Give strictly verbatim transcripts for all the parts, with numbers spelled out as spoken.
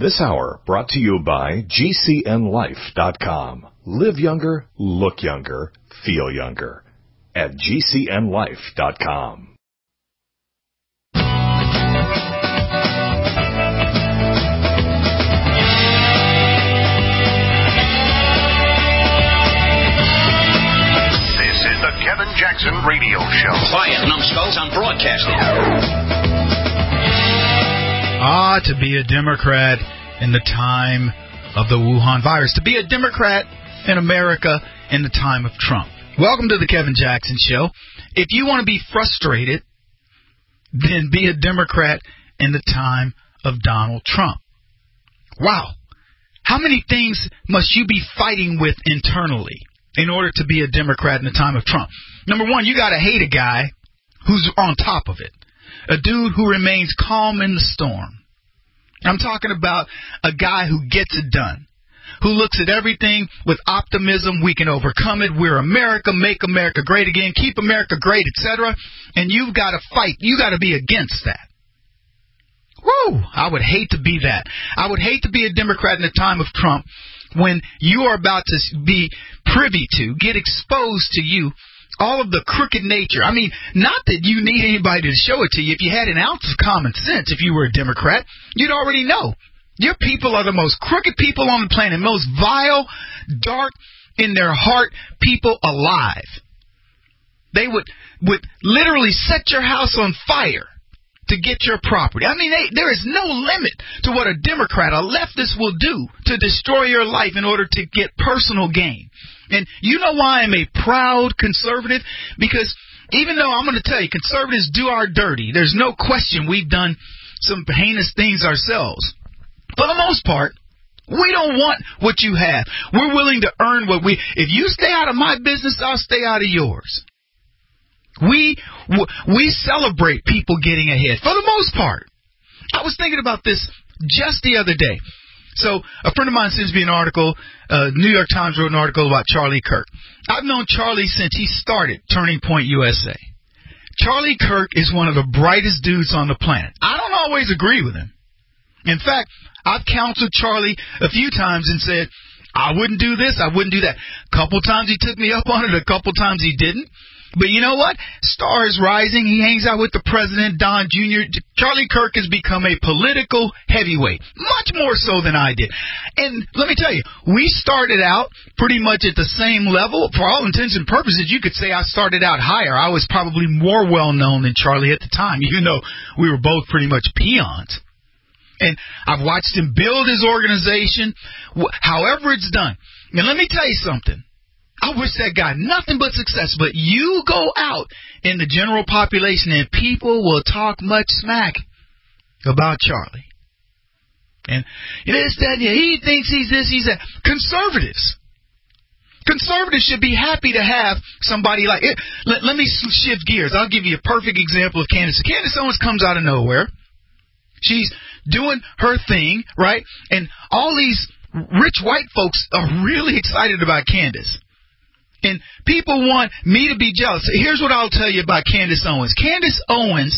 This hour brought to you by G C N life dot com. Live younger, look younger, feel younger at G C N life dot com. This is the Kevin Jackson Radio Show. Quiet, numbskulls, I'm broadcasting. Ah, to be a Democrat in the time of the Wuhan virus. To be a Democrat in America in the time of Trump. Welcome to the Kevin Jackson Show. If you want to be frustrated, then be a Democrat in the time of Donald Trump. Wow. How many things must you be fighting with internally in order to be a Democrat in the time of Trump? Number one, you got to hate a guy who's on top of it. A dude who remains calm in the storm. I'm talking about a guy who gets it done, who looks at everything with optimism. We can overcome it. We're America. Make America great again. Keep America great, et cetera. And you've got to fight. You got to be against that. Woo! I would hate to be that. I would hate to be a Democrat in the time of Trump when you are about to be privy to, get exposed to you, all of the crooked nature. I mean, not that you need anybody to show it to you. If you had an ounce of common sense, if you were a Democrat, you'd already know. Your people are the most crooked people on the planet, most vile, dark in their heart people alive. They would, would literally set your house on fire to get your property. I mean, they, there is no limit to what a Democrat, a leftist will do to destroy your life in order to get personal gain. And you know why I'm a proud conservative? Because even though I'm going to tell you, conservatives do our dirty. There's no question we've done some heinous things ourselves. For the most part, we don't want what you have. We're willing to earn what we... If you stay out of my business, I'll stay out of yours. We, we celebrate people getting ahead, for the most part. I was thinking about this just the other day. So a friend of mine sends me an article, uh, New York Times wrote an article about Charlie Kirk. I've known Charlie since he started Turning Point U S A. Charlie Kirk is one of the brightest dudes on the planet. I don't always agree with him. In fact, I've counseled Charlie a few times and said, I wouldn't do this, I wouldn't do that. A couple times he took me up on it, a couple times he didn't. But you know what? Star is rising. He hangs out with the president, Don Junior Charlie Kirk has become a political heavyweight, much more so than I did. And let me tell you, we started out pretty much at the same level. For all intents and purposes, you could say I started out higher. I was probably more well-known than Charlie at the time, even though we were both pretty much peons. And I've watched him build his organization, however it's done. And let me tell you something. I wish that guy nothing but success, but you go out in the general population and people will talk much smack about Charlie. And this, that, he thinks he's this, he's that. Conservatives. Conservatives should be happy to have somebody like it. Let, let me shift gears. I'll give you a perfect example of Candace. Candace Owens comes out of nowhere. She's doing her thing, right? And all these rich white folks are really excited about Candace. And people want me to be jealous. Here's what I'll tell you about Candace Owens. Candace Owens,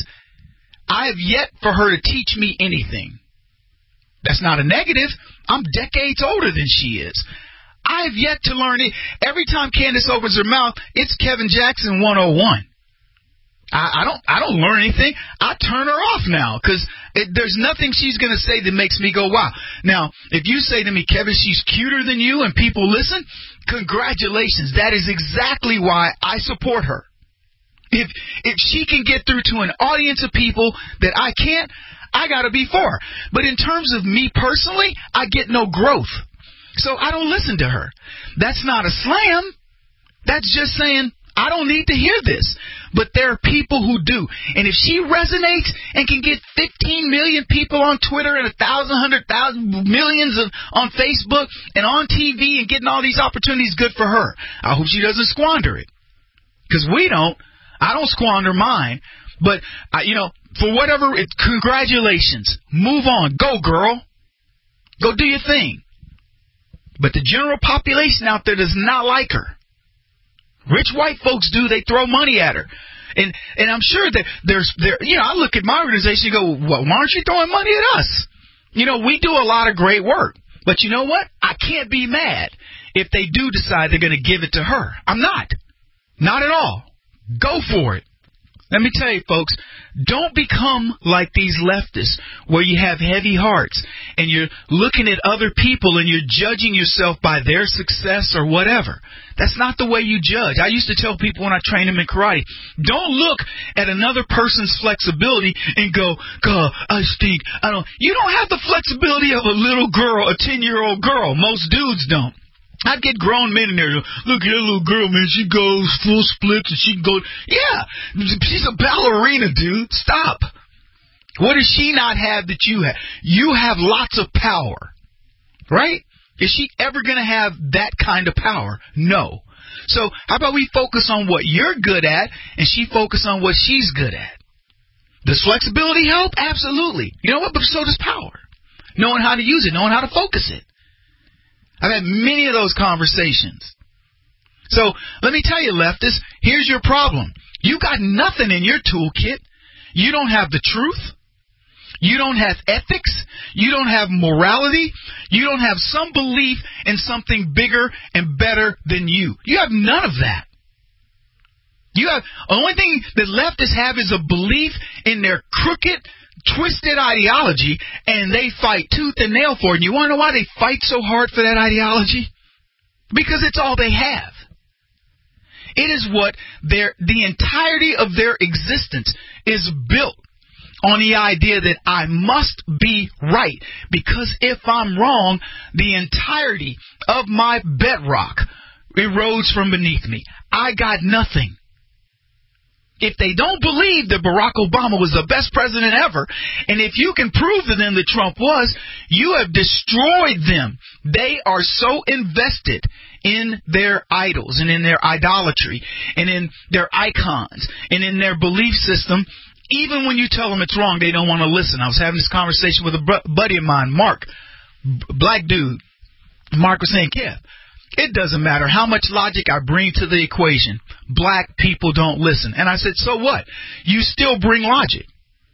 I have yet for her to teach me anything. That's not a negative. I'm decades older than she is. I have yet to learn it. Every time Candace opens her mouth, it's Kevin Jackson one oh one. I, I don't I don't learn anything. I turn her off now because there's nothing she's going to say that makes me go, wow. Now, if you say to me, Kevin, she's cuter than you and people listen, congratulations. That is exactly why I support her. If if she can get through to an audience of people that I can't, I got to be for her. But in terms of me personally, I get no growth. So I don't listen to her. That's not a slam. That's just saying, I don't need to hear this. But there are people who do. And if she resonates and can get fifteen million people on Twitter and one thousand, one hundred thousand, millions of, on Facebook and on T V and getting all these opportunities, good for her. I hope she doesn't squander it. Because we don't. I don't squander mine. But, I, you know, for whatever, it, congratulations. Move on. Go, girl. Go do your thing. But the general population out there does not like her. Rich white folks do. They throw money at her. And and I'm sure that there's, there. you know, I look at my organization and go, well, why aren't you throwing money at us? You know, we do a lot of great work. But you know what? I can't be mad if they do decide they're going to give it to her. I'm not. Not at all. Go for it. Let me tell you, folks, don't become like these leftists where you have heavy hearts and you're looking at other people and you're judging yourself by their success or whatever. That's not the way you judge. I used to tell people when I trained them in karate, don't look at another person's flexibility and go, God, I stink. I don't. You don't have the flexibility of a little girl, a ten-year-old girl. Most dudes don't. I'd get grown men in there. Look at that little girl, man. She goes full splits and she can go. Yeah, she's a ballerina, dude. Stop. What does she not have that you have? You have lots of power, right? Is she ever going to have that kind of power? No. So how about we focus on what you're good at and she focus on what she's good at? Does flexibility help? Absolutely. You know what? But so does power. Knowing how to use it, knowing how to focus it. I've had many of those conversations. So let me tell you, leftists, here's your problem. You got nothing in your toolkit. You don't have the truth. You don't have ethics. You don't have morality. You don't have some belief in something bigger and better than you. You have none of that. You have, the only thing that leftists have is a belief in their crooked, twisted ideology, and they fight tooth and nail for it. And you want to know why they fight so hard for that ideology? Because it's all they have. It is what their the entirety of their existence is built on the idea that I must be right, because if I'm wrong, the entirety of my bedrock erodes from beneath me. I got nothing. If they don't believe that Barack Obama was the best president ever, and if you can prove to them that Trump was, you have destroyed them. They are so invested in their idols and in their idolatry and in their icons and in their belief system. Even when you tell them it's wrong, they don't want to listen. I was having this conversation with a buddy of mine, Mark, black dude. Mark was saying, Kev, it doesn't matter how much logic I bring to the equation. Black people don't listen. And I said, so what? You still bring logic.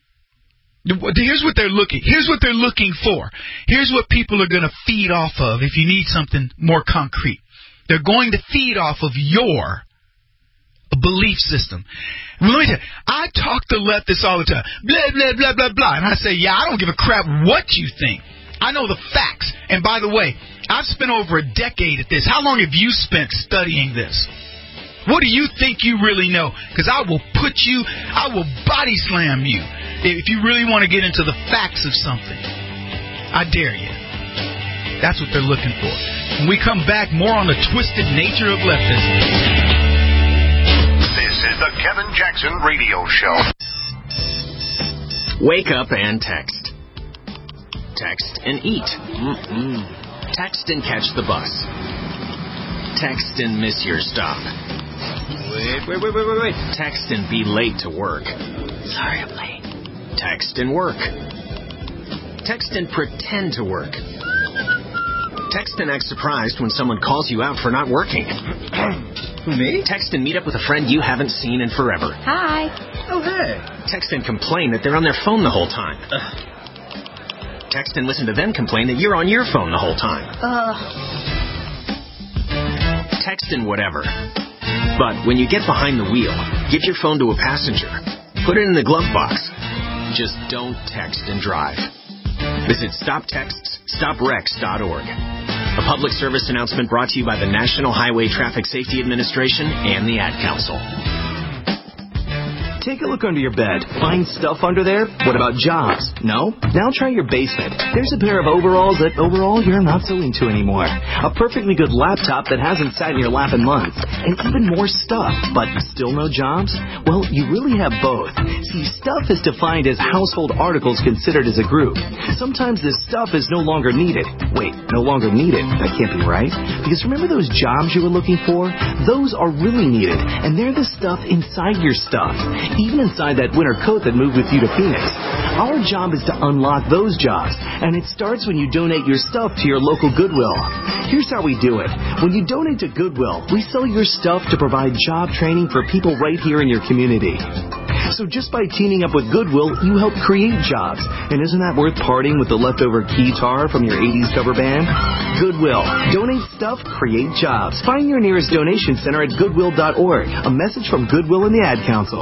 Here's what they're looking. Here's what they're looking for. Here's what people are going to feed off of if you need something more concrete. They're going to feed off of your belief system. Let me tell you, I talk to leftists all the time. Blah, blah, blah, blah, blah. And I say, yeah, I don't give a crap what you think. I know the facts. And by the way, I've spent over a decade at this. How long have you spent studying this? What do you think you really know? Because I will put you, I will body slam you if you really want to get into the facts of something. I dare you. That's what they're looking for. When we come back, more on the twisted nature of leftism. This is the Kevin Jackson Radio Show. Wake up and text. Text and eat. Mm-mm. Text and catch the bus. Text and miss your stop. Wait, wait, wait, wait, wait, wait. Text and be late to work. Sorry, I'm late. Text and work. Text and pretend to work. Text and act surprised when someone calls you out for not working. Me? Text and meet up with a friend you haven't seen in forever. Hi. Oh, hey. Text and complain that they're on their phone the whole time. Ugh. Text and listen to them complain that you're on your phone the whole time. Uh. Text and whatever. But when you get behind the wheel, give your phone to a passenger. Put it in the glove box. Just don't text and drive. Visit stop texts stop wrecks dot org. A public service announcement brought to you by the National Highway Traffic Safety Administration and the Ad Council. Take a look under your bed. Find stuff under there? What about jobs? No? Now try your basement. There's a pair of overalls that overall you're not so into anymore. A perfectly good laptop that hasn't sat in your lap in months. And even more stuff. But still no jobs? Well, you really have both. See, stuff is defined as household articles considered as a group. Sometimes this stuff is no longer needed. Wait, no longer needed? That can't be right. Because remember those jobs you were looking for? Those are really needed. And they're the stuff inside your stuff. Even inside that winter coat that moved with you to Phoenix. Our job is to unlock those jobs, and it starts when you donate your stuff to your local Goodwill. Here's how we do it. When you donate to Goodwill, we sell your stuff to provide job training for people right here in your community. So just by teaming up with Goodwill, you help create jobs. And isn't that worth parting with the leftover keytar from your eighties cover band? Goodwill. Donate stuff, create jobs. Find your nearest donation center at goodwill dot org. A message from Goodwill and the Ad Council.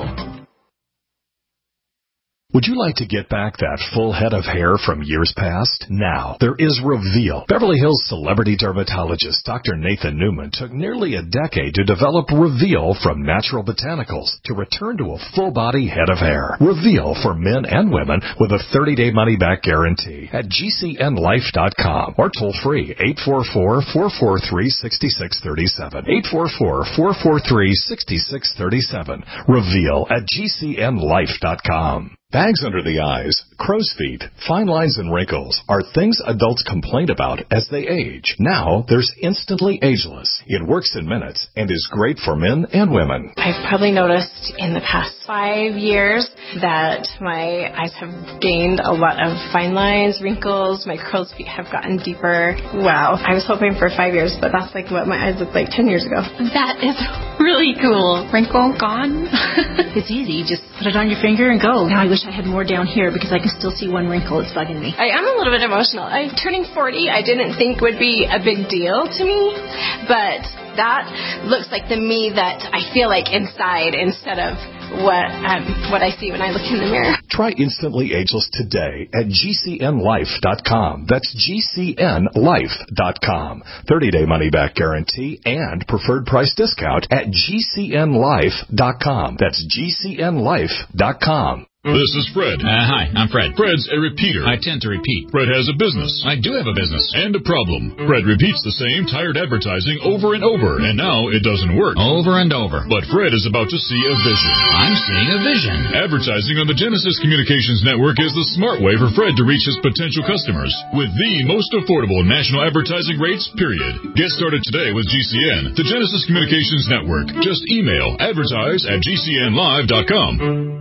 Would you like to get back that full head of hair from years past? Now, there is Reveal. Beverly Hills celebrity dermatologist Doctor Nathan Newman took nearly a decade to develop Reveal from natural botanicals to return to a full-body head of hair. Reveal for men and women with a thirty-day money-back guarantee at G C N life dot com or toll-free eight four four, four four three, six six three seven. eight four four, four four three, six six three seven. Reveal at G C N life dot com. Bags under the eyes, crow's feet, fine lines and wrinkles are things adults complain about as they age. Now, there's Instantly Ageless. It works in minutes and is great for men and women. I've probably noticed in the past five years that my eyes have gained a lot of fine lines, wrinkles, my crow's feet have gotten deeper. Wow. I was hoping for five years, but that's like what my eyes looked like ten years ago. That is really cool. Wrinkle gone. It's easy. Just put it on your finger and go. Now I wish I had more down here because I can still see one wrinkle. It's bugging me. I am a little bit emotional. I'm turning forty. I didn't think would be a big deal to me, but that looks like the me that I feel like inside instead of what um, what I see when I look in the mirror. Try Instantly Ageless today at G C N life dot com. That's G C N life dot com. thirty-day money-back guarantee and preferred price discount at G C N life dot com. That's G C N life dot com. This is Fred. Uh, hi, I'm Fred. Fred's a repeater. I tend to repeat. Fred has a business. I do have a business. And a problem. Fred repeats the same tired advertising over and over, and now it doesn't work. Over and over. But Fred is about to see a vision. I'm seeing a vision. Advertising on the Genesis Communications Network is the smart way for Fred to reach his potential customers with the most affordable national advertising rates, period. Get started today with G C N, the Genesis Communications Network. Just email advertise at G C N live dot com.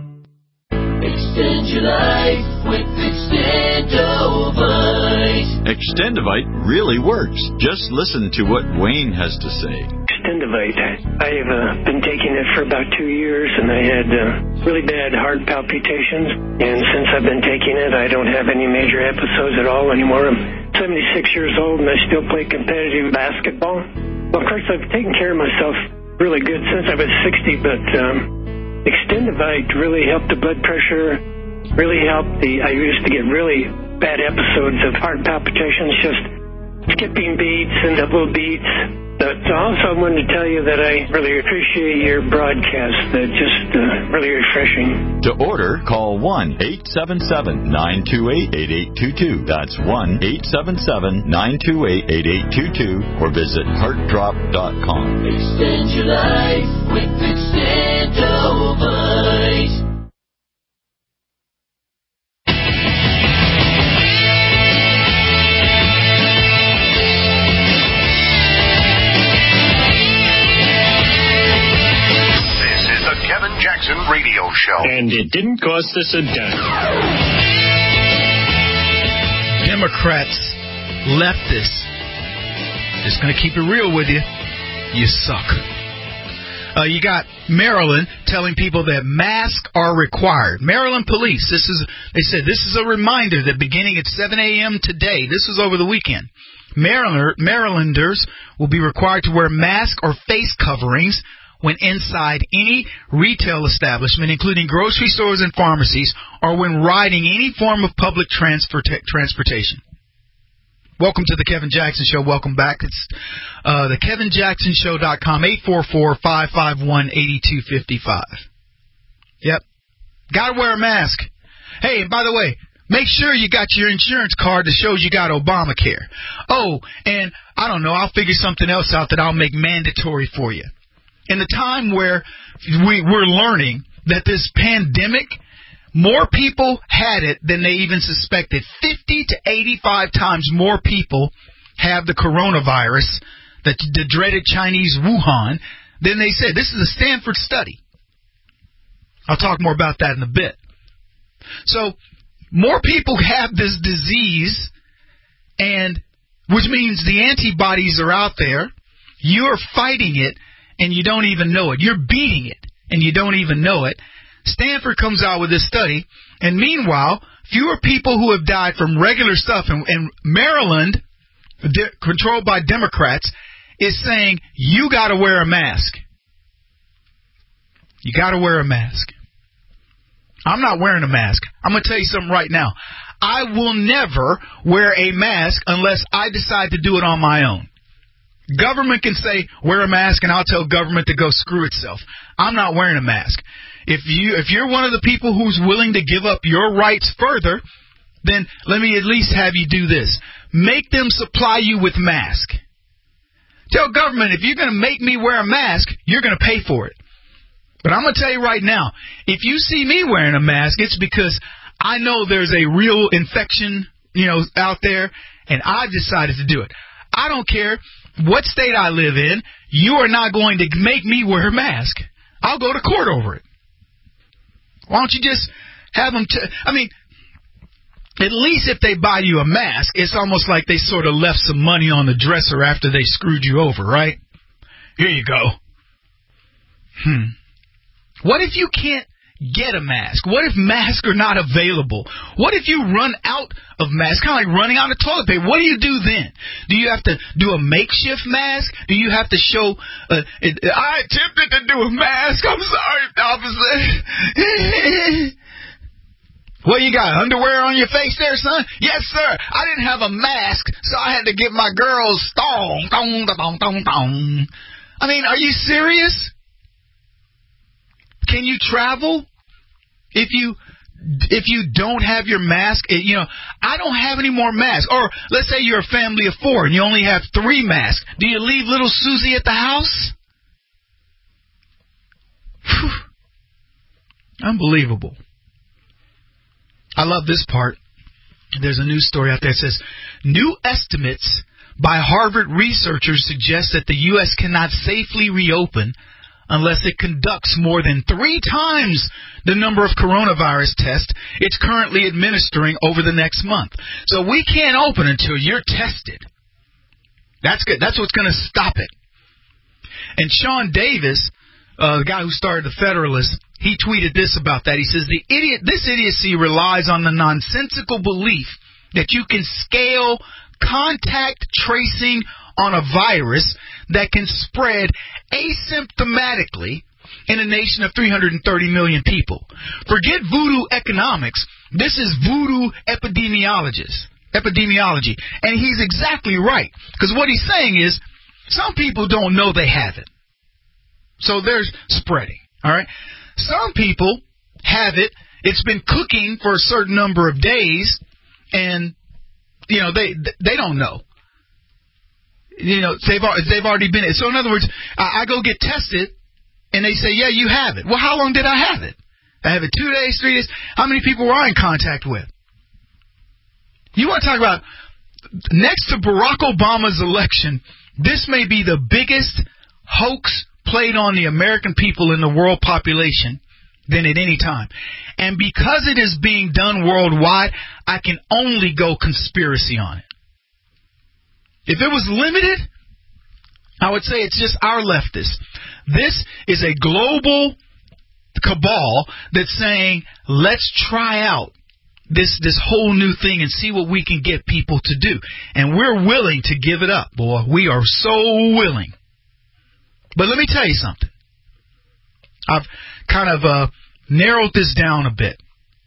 Extend your life with Extendovite. Extendovite really works. Just listen to what Wayne has to say. Extendovite. I've uh, been taking it for about two years, and I had uh, really bad heart palpitations. And since I've been taking it, I don't have any major episodes at all anymore. I'm seventy-six years old, and I still play competitive basketball. Well, of course, I've taken care of myself really good since I was sixty, but um, Extendovite really helped the blood pressure, really helped the, I used to get really bad episodes of heart palpitations, just skipping beats and double beats. But also I wanted to tell you that I really appreciate your broadcast. They're just uh, really refreshing. To order, call one eight seven seven, nine two eight, eight eight two two. That's one eight seven seven, nine two eight, eight eight two two or visit heart drop dot com. Extend your life with Extendovite. Jackson Radio Show. And it didn't cost us a dime. Democrats, leftists, just going to keep it real with you. You suck. Uh, you got Maryland telling people that masks are required. Maryland police, this is, they said this is a reminder that beginning at seven a.m. today, this was over the weekend, Marylander, Marylanders will be required to wear masks or face coverings when inside any retail establishment, including grocery stores and pharmacies, or when riding any form of public transport transportation. Welcome to the Kevin Jackson Show. Welcome back. It's uh, the Kevin Jackson Show dot com, eight four four, five five one, eight two five five. Yep. Got to wear a mask. Hey, and by the way, make sure you got your insurance card that shows you got Obamacare. Oh, and I don't know, I'll figure something else out that I'll make mandatory for you. In the time where we, we're learning that this pandemic, more people had it than they even suspected. fifty to eighty-five times more people have the coronavirus, the, the dreaded Chinese Wuhan, than they said. This is a Stanford study. I'll talk more about that in a bit. So, more people have this disease, and which means the antibodies are out there. You're fighting it, and you don't even know it. You're beating it, and you don't even know it. Stanford comes out with this study, and meanwhile, fewer people who have died from regular stuff. And, and Maryland, de- controlled by Democrats, is saying, you got to wear a mask. You got to wear a mask. I'm not wearing a mask. I'm going to tell you something right now. I will never wear a mask unless I decide to do it on my own. Government can say, wear a mask, and I'll tell government to go screw itself. I'm not wearing a mask. If you, if you're one of the people who's willing to give up your rights further, then let me at least have you do this. Make them supply you with masks. Tell government, if you're going to make me wear a mask, you're going to pay for it. But I'm going to tell you right now, if you see me wearing a mask, it's because I know there's a real infection, you know, out there, and I decided to do it. I don't care what state I live in. You are not going to make me wear a mask. I'll go to court over it. Why don't you just have them t- I mean, at least if they buy you a mask, it's almost like they sort of left some money on the dresser after they screwed you over, right? Here you go. Hmm. What if you can't get a mask? What if masks are not available? What if you run out of masks? Kind of like running out of toilet paper. What do you do then? Do you have to do a makeshift mask? Do you have to show, uh, it, I attempted to do a mask. I'm sorry, officer. What you got, underwear on your face there, son? Yes, sir. I didn't have a mask, so I had to get my girls stong, dong, dong, dong, dong. I mean, are you serious? Can you travel if you if you don't have your mask? You know, I don't have any more masks. Or let's say you're a family of four and you only have three masks. Do you leave little Susie at the house? Whew. Unbelievable. I love this part. There's a news story out there that says, new estimates by Harvard researchers suggest that the U S cannot safely reopen unless it conducts more than three times the number of coronavirus tests it's currently administering over the next month. So we can't open until you're tested. That's good. That's what's going to stop it. And Sean Davis, uh, the guy who started the Federalist, he tweeted this about that. He says, "The idiot, this idiocy relies on the nonsensical belief that you can scale contact tracing on a virus that can spread asymptomatically in a nation of three hundred thirty million people. Forget voodoo economics. This is voodoo epidemiologist, epidemiology." And he's exactly right. Because what he's saying is, some people don't know they have it. So there's spreading. All right. Some people have it. It's been cooking for a certain number of days, and you know they they don't know. You know they've they've already been. So in other words, I, I go get tested, and they say, "Yeah, you have it." Well, how long did I have it? I have it two days, three days. How many people were I in contact with? You want to talk about next to Barack Obama's election? This may be the biggest hoax played on the American people in the world population than at any time. And because it is being done worldwide, I can only go conspiracy on it. If it was limited, I would say it's just our leftists. This is a global cabal that's saying, let's try out this this whole new thing and see what we can get people to do. And we're willing to give it up, boy. We are so willing. But let me tell you something. I've kind of uh, narrowed this down a bit.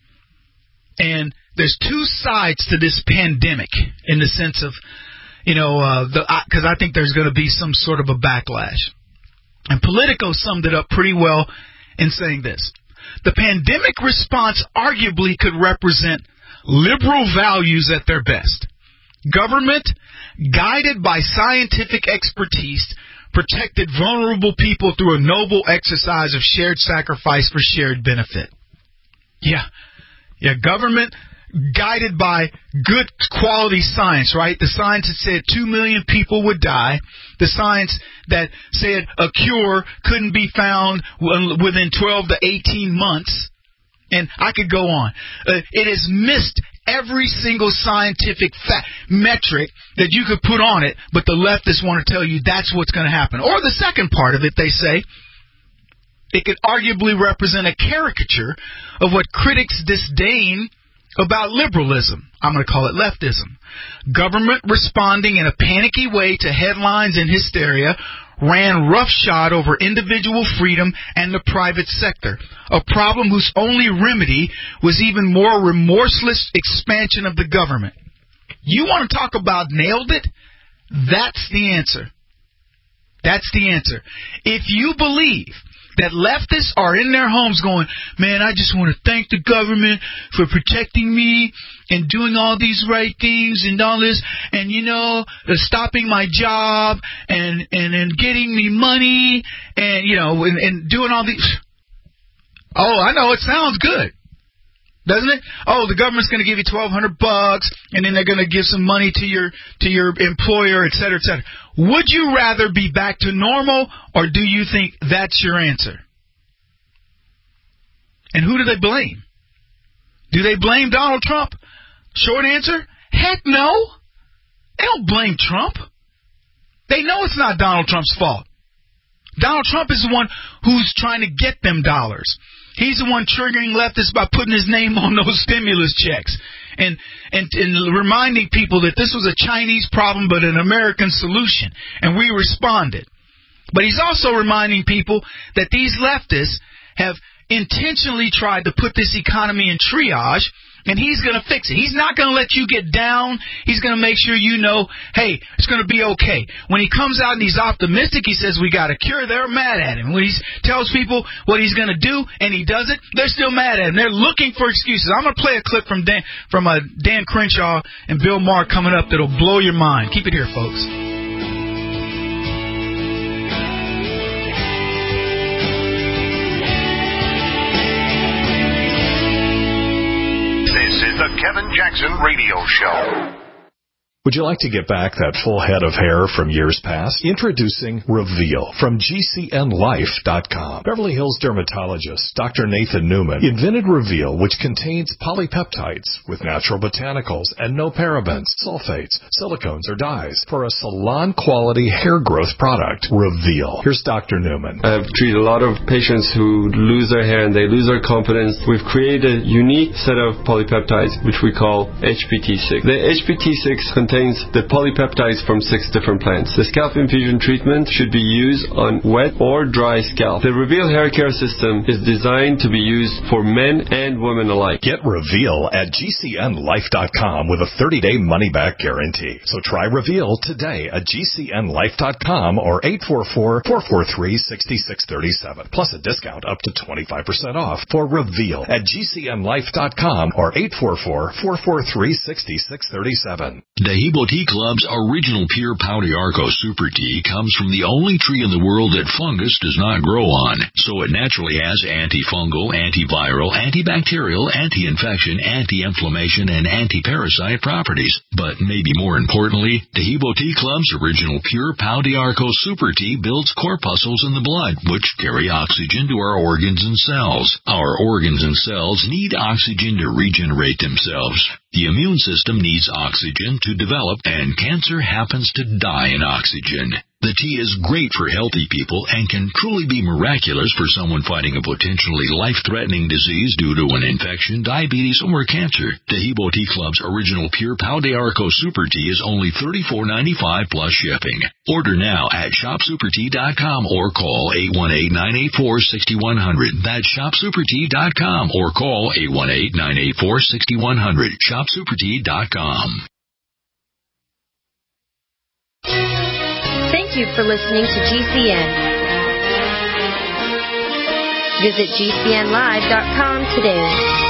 And there's two sides to this pandemic in the sense of, you know, uh, the because I, I think there's going to be some sort of a backlash. And Politico summed it up pretty well in saying this. The pandemic response arguably could represent liberal values at their best. Government, guided by scientific expertise, protected vulnerable people through a noble exercise of shared sacrifice for shared benefit. Yeah. Yeah, government guided by good quality science, right? The science that said two million people would die. The science that said a cure couldn't be found within twelve to eighteen months. And I could go on. Uh, it has missed every single scientific fact, metric that you could put on it, but the leftists want to tell you that's what's going to happen. Or the second part of it, they say, it could arguably represent a caricature of what critics disdain about liberalism. I'm going to call it leftism. Government responding in a panicky way to headlines and hysteria ran roughshod over individual freedom and the private sector, a problem whose only remedy was even more remorseless expansion of the government. You want to talk about nailed it? That's the answer. That's the answer. If you believe that leftists are in their homes going, man, I just want to thank the government for protecting me and doing all these right things and all this, and, you know, stopping my job and, and, and getting me money and, you know, and, and doing all these. Oh, I know, it sounds good, doesn't it? Oh, the government's going to give you twelve hundred bucks, and then they're going to give some money to your to your employer, et cetera, et cetera. Would you rather be back to normal, or do you think that's your answer? And who do they blame? Do they blame Donald Trump? Short answer, heck no. They don't blame Trump. They know it's not Donald Trump's fault. Donald Trump is the one who's trying to get them dollars. He's the one triggering leftists by putting his name on those stimulus checks and, and and reminding people that this was a Chinese problem but an American solution, and we responded. But he's also reminding people that these leftists have intentionally tried to put this economy in triage, and he's going to fix it. He's not going to let you get down. He's going to make sure you know, hey, it's going to be okay. When he comes out and he's optimistic, he says we got a cure, they're mad at him. When he tells people what he's going to do and he does it, they're still mad at him. They're looking for excuses. I'm going to play a clip from Dan, from uh, Dan Crenshaw and Bill Maher coming up that'll blow your mind. Keep it here, folks. This is the Kevin Jackson Radio Show. Would you like to get back that full head of hair from years past? Introducing Reveal from G C N life dot com. Beverly Hills dermatologist Doctor Nathan Newman invented Reveal, which contains polypeptides with natural botanicals and no parabens, sulfates, silicones, or dyes for a salon-quality hair growth product. Reveal. Here's Doctor Newman. I've treated a lot of patients who lose their hair and they lose their confidence. We've created a unique set of polypeptides, which we call H P T six. The H P T six contains the polypeptides from six different plants. The scalp infusion treatment should be used on wet or dry scalp. The Reveal hair care system is designed to be used for men and women alike. Get Reveal at G C N life dot com with a thirty-day money-back guarantee. So try Reveal today at G C N life dot com or eight four four, four four three, six six three seven. Plus a discount up to twenty-five percent off for Reveal at G C N life dot com or eight four four, four four three, six six three seven. Hebo Tea Club's original pure Pau d'Arco Super Tea comes from the only tree in the world that fungus does not grow on, so it naturally has antifungal, antiviral, antibacterial, anti-infection, anti-inflammation, and anti-parasite properties. But maybe more importantly, the Hebo Tea Club's original pure Pau d'Arco Super Tea builds corpuscles in the blood, which carry oxygen to our organs and cells. Our organs and cells need oxygen to regenerate themselves. The immune system needs oxygen to develop, and cancer happens to die in oxygen. The tea is great for healthy people and can truly be miraculous for someone fighting a potentially life-threatening disease due to an infection, diabetes, or cancer. The Hebo Tea Club's original pure Pau d'Arco Super Tea is only thirty-four ninety-five plus shipping. Order now at shop super tea dot com or call eight one eight, nine eight four, six one zero zero. That's shop super tea dot com or call eight one eight, nine eight four, six one zero zero. shop super tea dot com. Thank you for listening to G C N. Visit G C N live dot com today.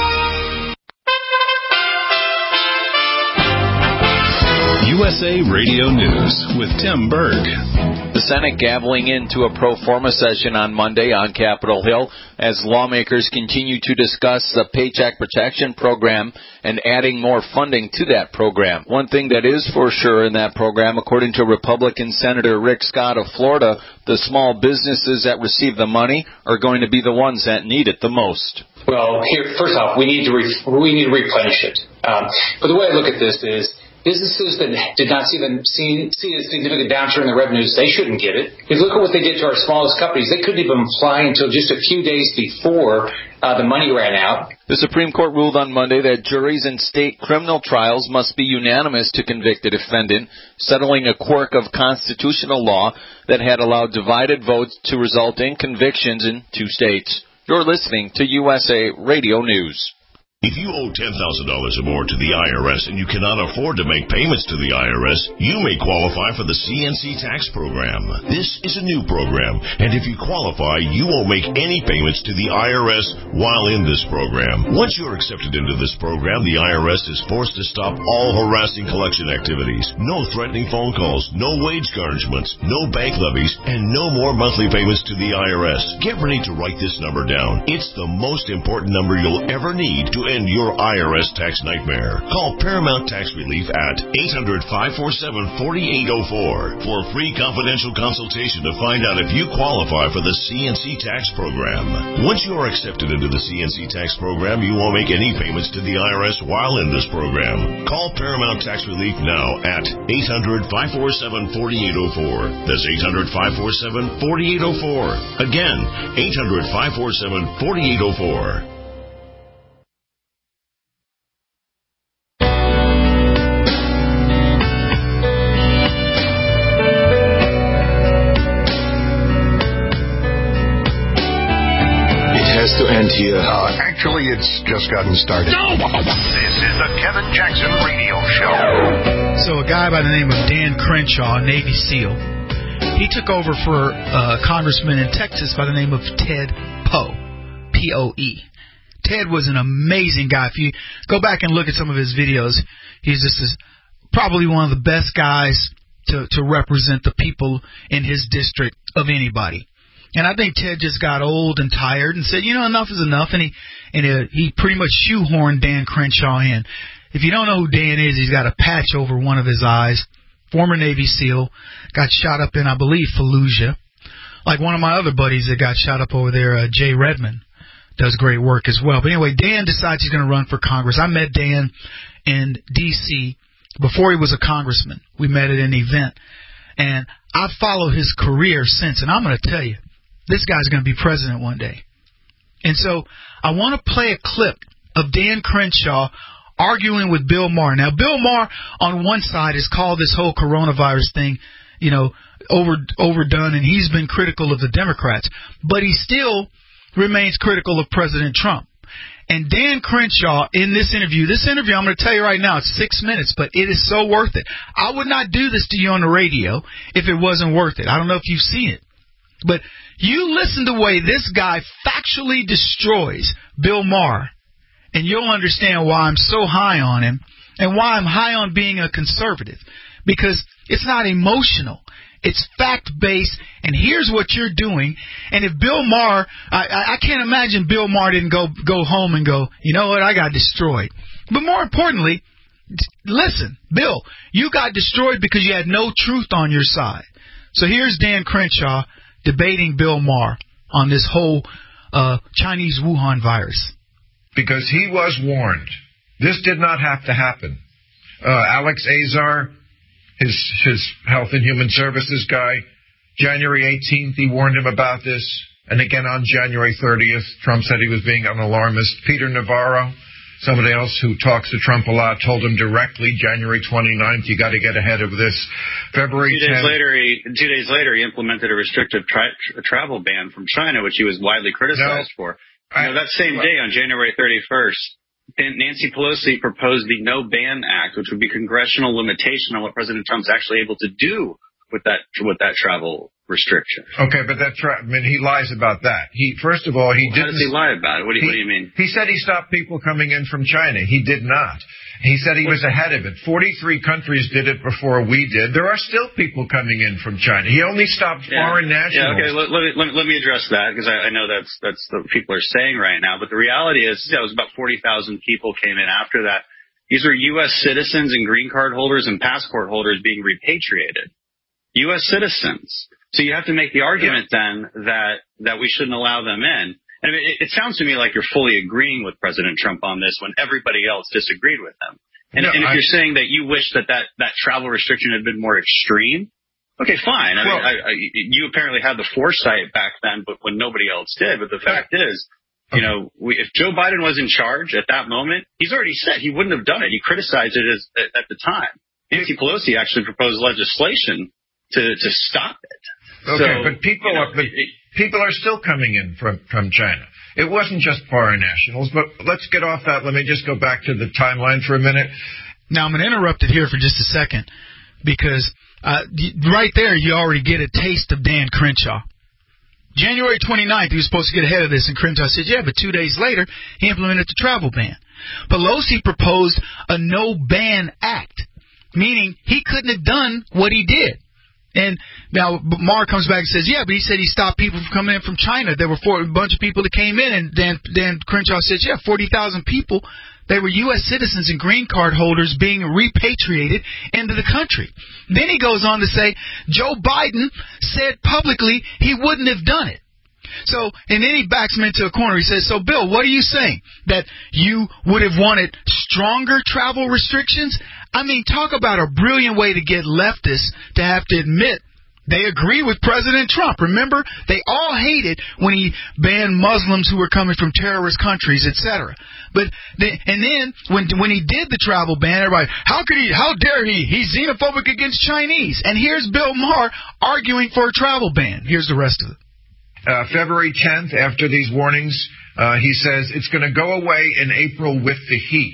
U S A Radio News with Tim Berg. The Senate gaveling into a pro forma session on Monday on Capitol Hill as lawmakers continue to discuss the Paycheck Protection Program and adding more funding to that program. One thing that is for sure in that program, according to Republican Senator Rick Scott of Florida, the small businesses that receive the money are going to be the ones that need it the most. Well, here, first off, we need to re- we need to replenish it. Um, but the way I look at this is, Businesses that did not see, them, see, see a significant downturn in their revenues, they shouldn't get it. If you look at what they did to our smallest companies, they couldn't even fly until just a few days before uh, the money ran out. The Supreme Court ruled on Monday that juries in state criminal trials must be unanimous to convict a defendant, settling a quirk of constitutional law that had allowed divided votes to result in convictions in two states. You're listening to U S A Radio News. If you owe ten thousand dollars or more to the I R S and you cannot afford to make payments to the I R S, you may qualify for the C N C tax program. This is a new program, and if you qualify, you won't make any payments to the I R S while in this program. Once you're accepted into this program, the I R S is forced to stop all harassing collection activities. No threatening phone calls, no wage garnishments, no bank levies, and no more monthly payments to the I R S. Get ready to write this number down. It's the most important number you'll ever need to end your I R S tax nightmare. Call Paramount Tax Relief at eight hundred, five four seven, four eight zero four for a free confidential consultation to find out if you qualify for the C N C tax program. Once you are accepted into the C N C tax program, you won't make any payments to the I R S while in this program. Call Paramount Tax Relief now at eight hundred, five four seven, four eight zero four. That's eight hundred, five four seven, four eight zero four. Again, eight hundred, five four seven, four eight zero four. To end here. Uh, actually, it's just gotten started. No! This is the Kevin Jackson Radio Show. So a guy by the name of Dan Crenshaw, Navy SEAL, he took over for a congressman in Texas by the name of Ted Poe, P O E. Ted was an amazing guy. If you go back and look at some of his videos, he's just this, probably one of the best guys to, to represent the people in his district of anybody. And I think Ted just got old and tired and said, you know, enough is enough. And he and uh, he pretty much shoehorned Dan Crenshaw in. If you don't know who Dan is, he's got a patch over one of his eyes. Former Navy SEAL, got shot up in, I believe, Fallujah. Like one of my other buddies that got shot up over there, uh, Jay Redmond, does great work as well. But anyway, Dan decides he's going to run for Congress. I met Dan in D C before he was a congressman. We met at an event. And I've followed his career since. And I'm going to tell you, this guy's going to be president one day. And so I want to play a clip of Dan Crenshaw arguing with Bill Maher. Now, Bill Maher on one side has called this whole coronavirus thing, you know, over overdone, and he's been critical of the Democrats. But he still remains critical of President Trump. And Dan Crenshaw, in this interview, this interview, I'm going to tell you right now, it's six minutes, but it is so worth it. I would not do this to you on the radio if it wasn't worth it. I don't know if you've seen it. But you listen to the way this guy factually destroys Bill Maher, and you'll understand why I'm so high on him and why I'm high on being a conservative. Because it's not emotional. It's fact-based, and here's what you're doing. And if Bill Maher, I, I can't imagine Bill Maher didn't go go home and go, you know what, I got destroyed. But more importantly, listen, Bill, you got destroyed because you had no truth on your side. So here's Dan Crenshaw debating Bill Maher on this whole uh, Chinese Wuhan virus. Because he was warned. This did not have to happen. Uh, Alex Azar, his his Health and Human Services guy, January eighteenth, he warned him about this. And again on January thirtieth, Trump said he was being an alarmist. Peter Navarro, somebody else who talks to Trump a lot, told him directly January twenty-ninth, you got to get ahead of this. February two days tenth. later, he, two days later, he implemented a restrictive tri- travel ban from China, which he was widely criticized no, for. You know, that same I, day, on January thirty-first, Nancy Pelosi proposed the No Ban Act, which would be congressional limitation on what President Trump's actually able to do with that with that travel restriction. Okay, but that's right. I mean, he lies about that. He first of all, he well, didn't. How does he lie about it? What do, you, he, what do you mean? He said he stopped people coming in from China. He did not. He said he was ahead of it. forty-three countries did it before we did. There are still people coming in from China. He only stopped yeah. foreign nationals. Yeah, okay, let, let, me, let, me, let me address that, because I, I know that's that's what people are saying right now. But the reality is, yeah, it was about forty thousand people came in after that. These were U S citizens and green card holders and passport holders being repatriated. U S citizens. So you have to make the argument yeah. then that, that we shouldn't allow them in. And I mean, it, it sounds to me like you're fully agreeing with President Trump on this when everybody else disagreed with him. And, no, and if I, you're saying that you wish that, that that travel restriction had been more extreme, okay, fine. I well, mean, I, I, you apparently had the foresight back then, but when nobody else did. But the fact is, you know, we, if Joe Biden was in charge at that moment, he's already said he wouldn't have done it. He criticized it as, at, at the time. Nancy Pelosi actually proposed legislation to to stop it. Okay, so, but people you know, are but it, people are still coming in from from China. It wasn't just foreign nationals, but let's get off that. Let me just go back to the timeline for a minute. Now, I'm going to interrupt it here for just a second because uh, right there you already get a taste of Dan Crenshaw. January twenty-ninth, he was supposed to get ahead of this, and Crenshaw said, yeah, but two days later, he implemented the travel ban. Pelosi proposed a no-ban act, meaning he couldn't have done what he did. And now Maher comes back and says, yeah, but he said he stopped people from coming in from China. There were four, a bunch of people that came in, and Dan, Dan Crenshaw says, yeah, forty thousand people. They were U S citizens and green card holders being repatriated into the country. Then he goes on to say Joe Biden said publicly he wouldn't have done it. So, and then he backs him into a corner. He says, so, Bill, what are you saying? That you would have wanted stronger travel restrictions? I mean, talk about a brilliant way to get leftists to have to admit they agree with President Trump. Remember, they all hated when he banned Muslims who were coming from terrorist countries, et cetera. But they, and then when when he did the travel ban, everybody, how could he? How dare he? He's xenophobic against Chinese. And here's Bill Maher arguing for a travel ban. Here's the rest of it. Uh, February tenth, after these warnings, uh, he says it's going to go away in April with the heat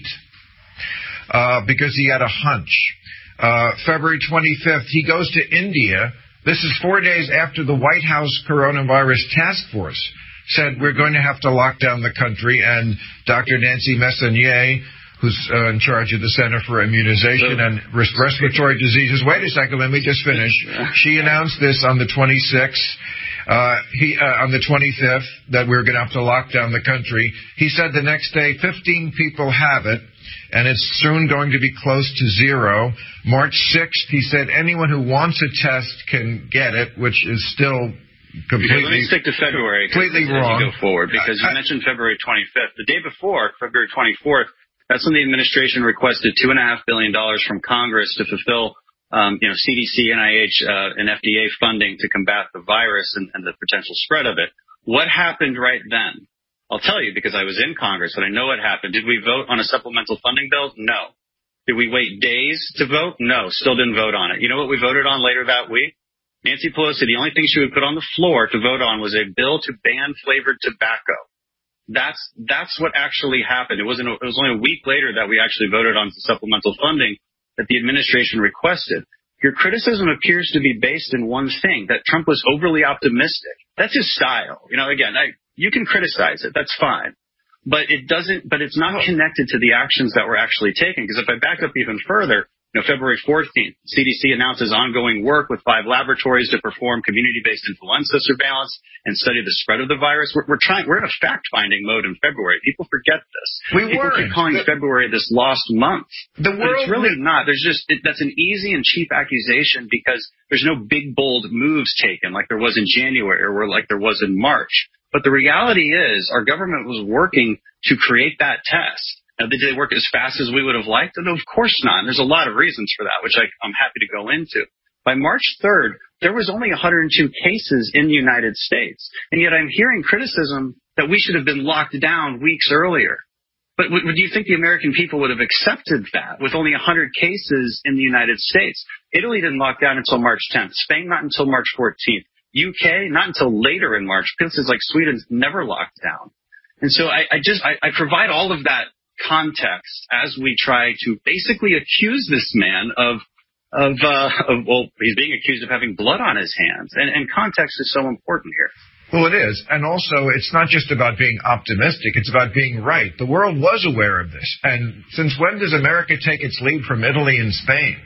uh, because he had a hunch. Uh, February twenty-fifth, he goes to India. This is four days after the White House Coronavirus Task Force said we're going to have to lock down the country, and Doctor Nancy Messonnier, who's uh, in charge of the Center for Immunization and Res- Respiratory Diseases. Wait a second, let me just finish. She announced this on the twenty-sixth. Uh, he, uh, on the twenty-fifth, that we we're going to have to lock down the country. He said the next day, fifteen people have it, and it's soon going to be close to zero. March sixth, he said anyone who wants a test can get it, which is still completely, let me stick to February completely as wrong. You go forward, because you I, mentioned February twenty-fifth. The day before, February twenty-fourth, that's when the administration requested two and a half billion dollars from Congress to fulfill Um, you know, C D C, N I H, uh, and F D A funding to combat the virus and, and the potential spread of it. What happened right then? I'll tell you because I was in Congress and I know what happened. Did we vote on a supplemental funding bill? No. Did we wait days to vote? No. Still didn't vote on it. You know what we voted on later that week? Nancy Pelosi, the only thing she would put on the floor to vote on was a bill to ban flavored tobacco. That's that's what actually happened. It wasn't. It was only a week later that we actually voted on supplemental funding that the administration requested. Your criticism appears to be based in one thing, that Trump was overly optimistic. That's his style. You know, again, I, you can criticize it. That's fine. But it doesn't, but it's not connected to the actions that we're actually taking. Because if I back up even further, you know, February fourteenth, C D C announces ongoing work with five laboratories to perform community-based influenza surveillance and study the spread of the virus. We're, we're trying, we're in a fact-finding mode in February. People forget this. We People weren't. keep calling the, February this lost month. The but world it's really not. There's just, it, that's an easy and cheap accusation because there's no big, bold moves taken like there was in January or like there was in March. But the reality is our government was working to create that test. Now, did they work as fast as we would have liked? No, of course not. And there's a lot of reasons for that, which I, I'm happy to go into. By March third, there was only one hundred two cases in the United States. And yet I'm hearing criticism that we should have been locked down weeks earlier. But w- do you think the American people would have accepted that with only one hundred cases in the United States? Italy didn't lock down until March tenth. Spain not until March fourteenth. U K not until later in March. Places like Sweden's never locked down. And so I, I just I, I provide all of that context as we try to basically accuse this man of of, uh, of well, he's being accused of having blood on his hands, and, and context is so important here. Well, it is, and also it's not just about being optimistic; it's about being right. The world was aware of this, and since when does America take its lead from Italy and Spain?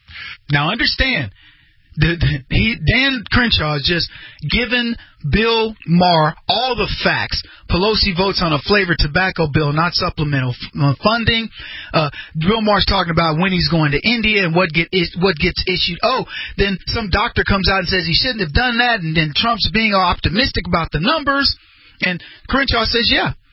Now, understand. The, the, he, Dan Crenshaw has just given Bill Maher all the facts. Pelosi votes on a flavored tobacco bill, not supplemental f- funding. Uh, Bill Maher's talking about when he's going to India and what get is, what gets issued. Oh, then some doctor comes out and says he shouldn't have done that, and then Trump's being all optimistic about the numbers. And Crenshaw says, yeah,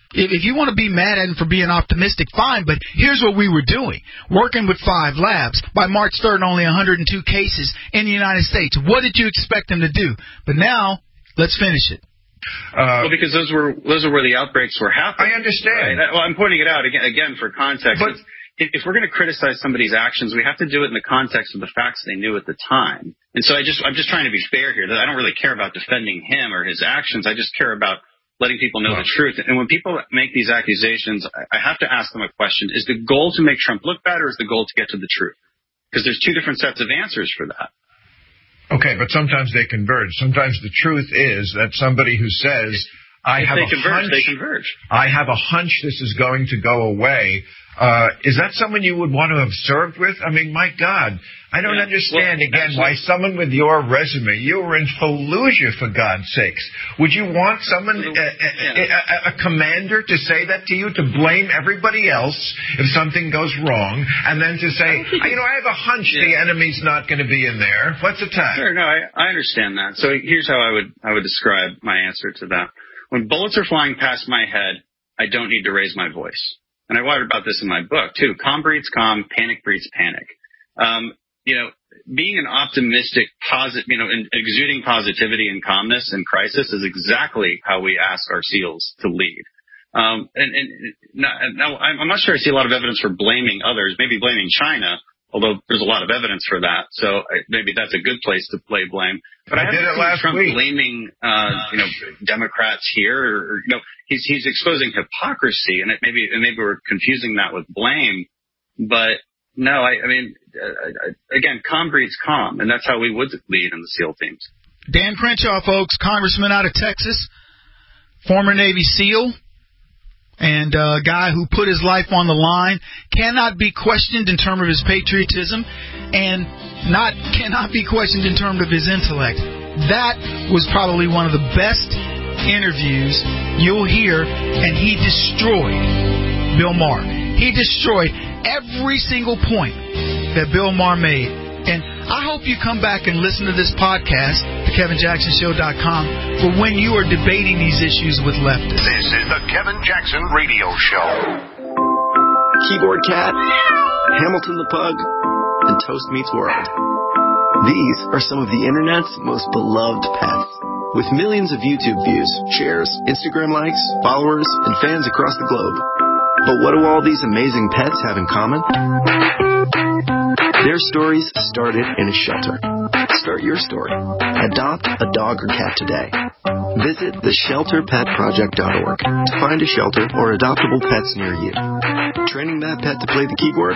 If, if you want to be mad at him for being optimistic, fine, but here's what we were doing. Working with five labs. By March third, only one hundred two cases in the United States. What did you expect them to do? But now, let's finish it. Uh, well, because those were those are where the outbreaks were happening. I understand. Right? Well, I'm pointing it out again, again for context. But, if, if we're going to criticize somebody's actions, we have to do it in the context of the facts they knew at the time. And so I just I'm just trying to be fair here. That I don't really care about defending him or his actions. I just care about letting people know the truth. And when people make these accusations, I have to ask them a question. Is the goal to make Trump look bad, or is the goal to get to the truth? Because there's two different sets of answers for that. Okay, but sometimes they converge. Sometimes the truth is that somebody who says, I if have they a converge, hunch, they converge. I have a hunch this is going to go away. Uh, is that someone you would want to have served with? I mean, my God, I don't yeah. understand, well, again, actually, why someone with your resume, you were in Fallujah, for God's sakes. Would you want someone, a, a, a, a commander to say that to you, to blame everybody else if something goes wrong, and then to say, you know, I have a hunch yeah. the enemy's not going to be in there. What's the time? Sure, no, I, I understand that. So here's how I would I would describe my answer to that. When bullets are flying past my head, I don't need to raise my voice. And I write about this in my book, too. Calm breeds calm, panic breeds panic. Um, you know, being an optimistic, positive, you know, and exuding positivity and calmness in crisis is exactly how we ask our SEALs to lead. Um, and, and now, I'm not sure I see a lot of evidence for blaming others, maybe blaming China, although there's a lot of evidence for that. So maybe that's a good place to play blame. But I, I haven't seen Trump week. blaming, uh, you know, Democrats here, or, or you know, he's he's exposing hypocrisy, and it maybe and maybe we're confusing that with blame. But no, I, I mean, uh, again, calm breeds calm, and that's how we would lead in the SEAL teams. Dan Crenshaw, folks, congressman out of Texas, former Navy SEAL, and a guy who put his life on the line, cannot be questioned in terms of his patriotism, and not cannot be questioned in terms of his intellect. That was probably one of the best interviews you'll hear, and he destroyed Bill Maher. He destroyed every single point that Bill Maher made. And I hope you come back and listen to this podcast, the Kevin Jackson Show dot com, for when you are debating these issues with leftists. This is the Kevin Jackson Radio Show. Keyboard Cat, Hamilton the Pug, and Toast Meets World. These are some of the Internet's most beloved pets. With millions of YouTube views, shares, Instagram likes, followers, and fans across the globe. But what do all these amazing pets have in common? Their stories started in a shelter. Start your story. Adopt a dog or cat today. Visit the shelter pet project dot org to find a shelter or adoptable pets near you. Training that pet to play the keyboard?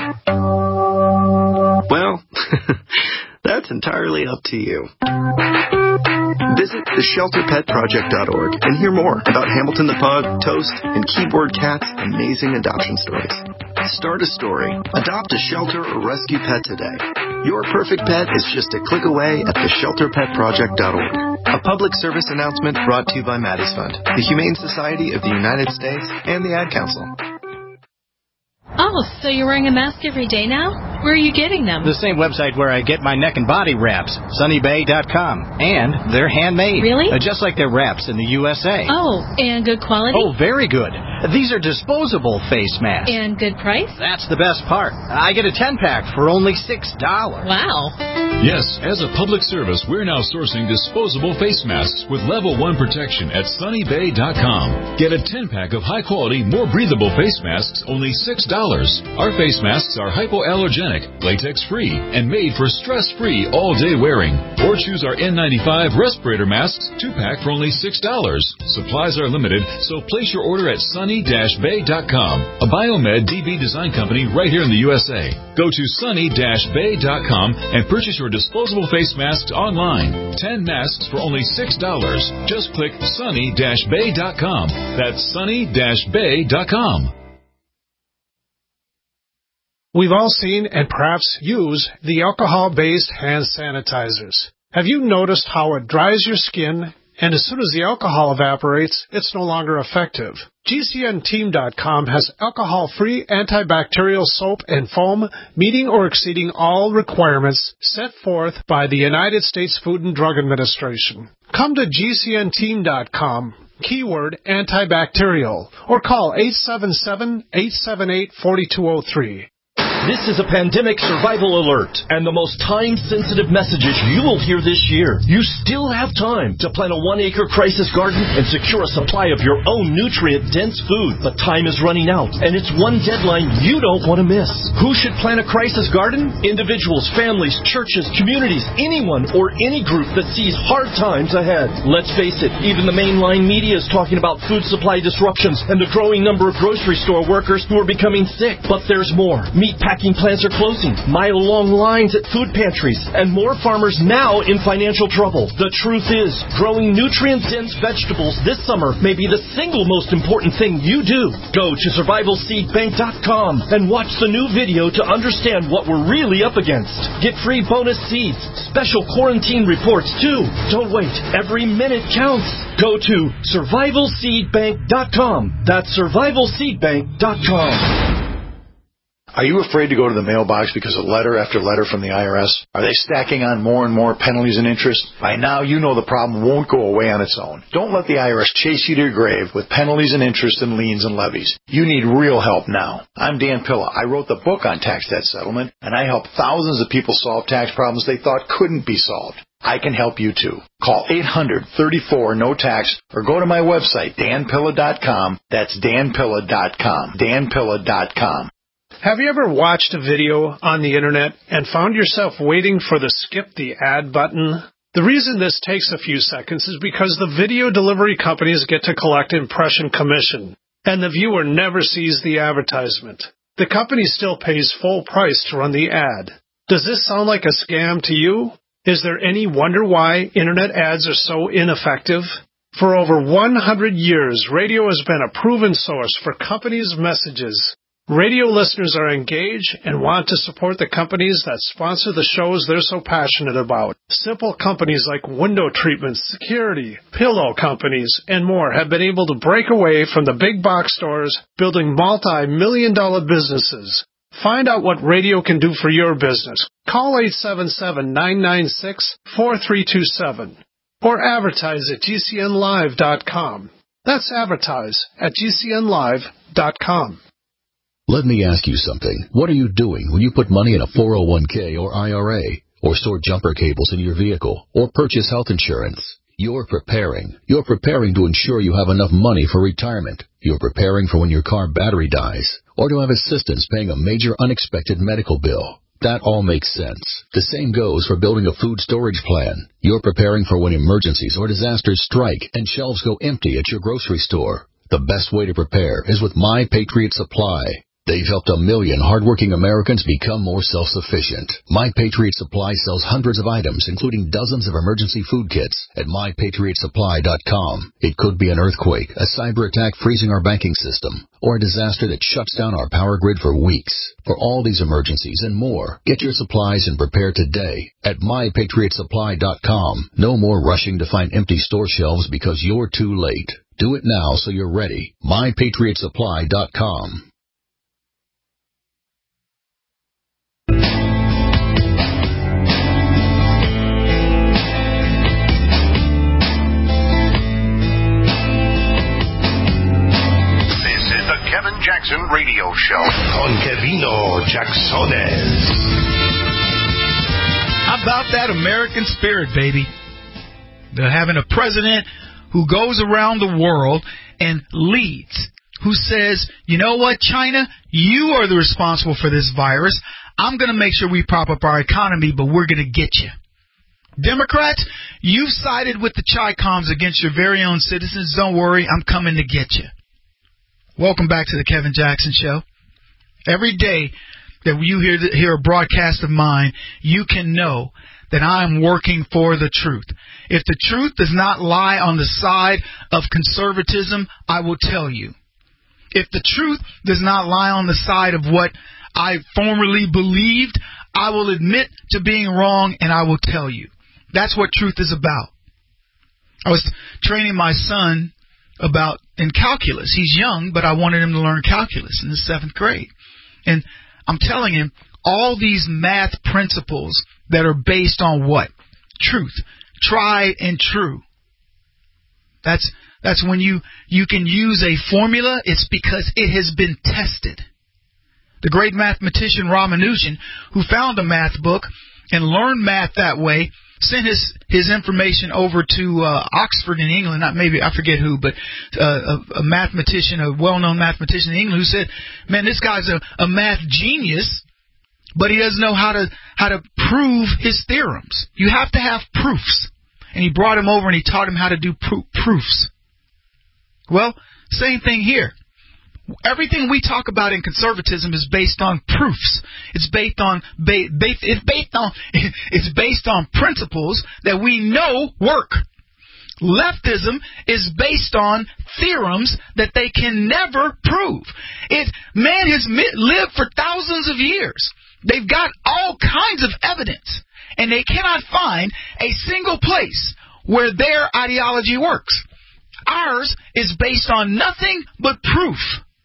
Well, that's entirely up to you. Visit the shelter pet project dot org and hear more about Hamilton the Pug, Toast, and Keyboard Cat's amazing adoption stories. Start a story. Adopt a shelter or rescue pet today. Your perfect pet is just a click away at the shelter pet project dot org. A public service announcement brought to you by Maddie's Fund, the Humane Society of the United States, and the Ad Council. Oh, so you're wearing a mask every day now? Where are you getting them? The same website where I get my neck and body wraps, sunny bay dot com. And they're handmade. Really? Uh, just like their wraps in the U S A. Oh, and good quality? Oh, very good. These are disposable face masks. And good price? That's the best part. I get a ten-pack for only six dollars. Wow. Yes, as a public service, we're now sourcing disposable face masks with level one protection at sunny bay dot com. Get a ten-pack of high-quality, more breathable face masks, only six dollars. Our face masks are hypoallergenic, latex-free, and made for stress-free all-day wearing. Or choose our N ninety-five respirator masks, two-pack for only six dollars. Supplies are limited, so place your order at sunny bay dot com, a Biomed D B design company right here in the U S A. Go to sunny bay dot com and purchase your disposable face masks online. Ten masks for only six dollars. Just click sunny bay dot com. That's sunny bay dot com. We've all seen and perhaps use the alcohol-based hand sanitizers. Have you noticed how it dries your skin, and as soon as the alcohol evaporates, it's no longer effective? G C N team dot com has alcohol-free antibacterial soap and foam meeting or exceeding all requirements set forth by the United States Food and Drug Administration. Come to G C N team dot com. keyword antibacterial, or call eight seven seven, eight seven eight, four two zero three. This is a pandemic survival alert, and the most time-sensitive messages you will hear this year. You still have time to plant a one-acre crisis garden and secure a supply of your own nutrient-dense food. But time is running out, and it's one deadline you don't want to miss. Who should plant a crisis garden? Individuals, families, churches, communities, anyone or any group that sees hard times ahead. Let's face it, even the mainline media is talking about food supply disruptions and the growing number of grocery store workers who are becoming sick. But there's more. Meat packing plants are closing, mile-long lines at food pantries, and more farmers now in financial trouble. The truth is, growing nutrient-dense vegetables this summer may be the single most important thing you do. Go to survival seed bank dot com and watch the new video to understand what we're really up against. Get free bonus seeds, special quarantine reports too. Don't wait. Every minute counts. Go to survival seed bank dot com. That's survival seed bank dot com. Are you afraid to go to the mailbox because of letter after letter from the I R S? Are they stacking on more and more penalties and interest? By now, you know the problem won't go away on its own. Don't let the I R S chase you to your grave with penalties and interest and liens and levies. You need real help now. I'm Dan Pilla. I wrote the book on tax debt settlement, and I help thousands of people solve tax problems they thought couldn't be solved. I can help you too. Call eight hundred, thirty-four, no tax or go to my website, dan pilla dot com. That's dan pilla dot com. dan pilla dot com. Have you ever watched a video on the internet and found yourself waiting for the skip the ad button? The reason this takes a few seconds is because the video delivery companies get to collect impression commission, and the viewer never sees the advertisement. The company still pays full price to run the ad. Does this sound like a scam to you? Is there any wonder why internet ads are so ineffective? For over one hundred years, radio has been a proven source for companies' messages. Radio listeners are engaged and want to support the companies that sponsor the shows they're so passionate about. Simple companies like window treatments, security, pillow companies, and more have been able to break away from the big box stores, building multi-million dollar businesses. Find out what radio can do for your business. Call eight seven seven, nine nine six, four three two seven or advertise at G C N live dot com. That's advertise at G C N live dot com. Let me ask you something. What are you doing when you put money in a four oh one k or I R A, or store jumper cables in your vehicle, or purchase health insurance? You're preparing. You're preparing to ensure you have enough money for retirement. You're preparing for when your car battery dies, or to have assistance paying a major unexpected medical bill. That all makes sense. The same goes for building a food storage plan. You're preparing for when emergencies or disasters strike and shelves go empty at your grocery store. The best way to prepare is with My Patriot Supply. They've helped a million hardworking Americans become more self-sufficient. My Patriot Supply sells hundreds of items, including dozens of emergency food kits, at my patriot supply dot com. It could be an earthquake, a cyber attack freezing our banking system, or a disaster that shuts down our power grid for weeks. For all these emergencies and more, get your supplies and prepare today at my patriot supply dot com. No more rushing to find empty store shelves because you're too late. Do it now so you're ready. my patriot supply dot com. Kevin Jackson Radio Show on Kevino Jacksones. How about that American spirit, baby? They're having a president who goes around the world and leads, who says, you know what, China, you are the responsible for this virus. I'm going to make sure we prop up our economy, but we're going to get you. Democrats, you've sided with the Chi-Coms against your very own citizens. Don't worry, I'm coming to get you. Welcome back to the Kevin Jackson Show. Every day that you hear, hear a broadcast of mine, you can know that I am working for the truth. If the truth does not lie on the side of conservatism, I will tell you. If the truth does not lie on the side of what I formerly believed, I will admit to being wrong and I will tell you. That's what truth is about. I was training my son about in calculus. He's young, but I wanted him to learn calculus in the seventh grade. And I'm telling him all these math principles that are based on what? Truth. Tried and true. That's That's when you, you can use a formula. It's because it has been tested. The great mathematician Ramanujan, who found a math book and learned math that way, sent his his information over to uh, Oxford in England. Not maybe I forget who, but uh, a, a mathematician, a well-known mathematician in England, who said, "Man, this guy's a, a math genius, but he doesn't know how to how to prove his theorems. You have to have proofs." And he brought him over and he taught him how to do pro- proofs. Well, same thing here. Everything we talk about in conservatism is based on proofs. It's based on ba- ba- it's based on it's based on principles that we know work. Leftism is based on theorems that they can never prove. It man has lived for thousands of years. They've got all kinds of evidence, and they cannot find a single place where their ideology works. Ours is based on nothing but proof.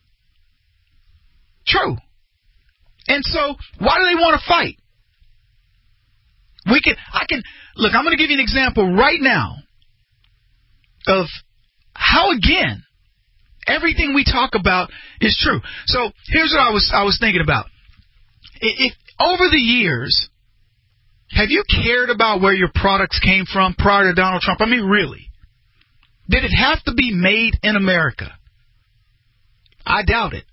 True. And so, why do they want to fight? We can, I can, look, I'm going to give you an example right now of how, again, everything we talk about is true. So, here's what I was, I was thinking about. If, over the years, have you cared about where your products came from prior to Donald Trump? I mean, really? Did it have to be made in America? I doubt it.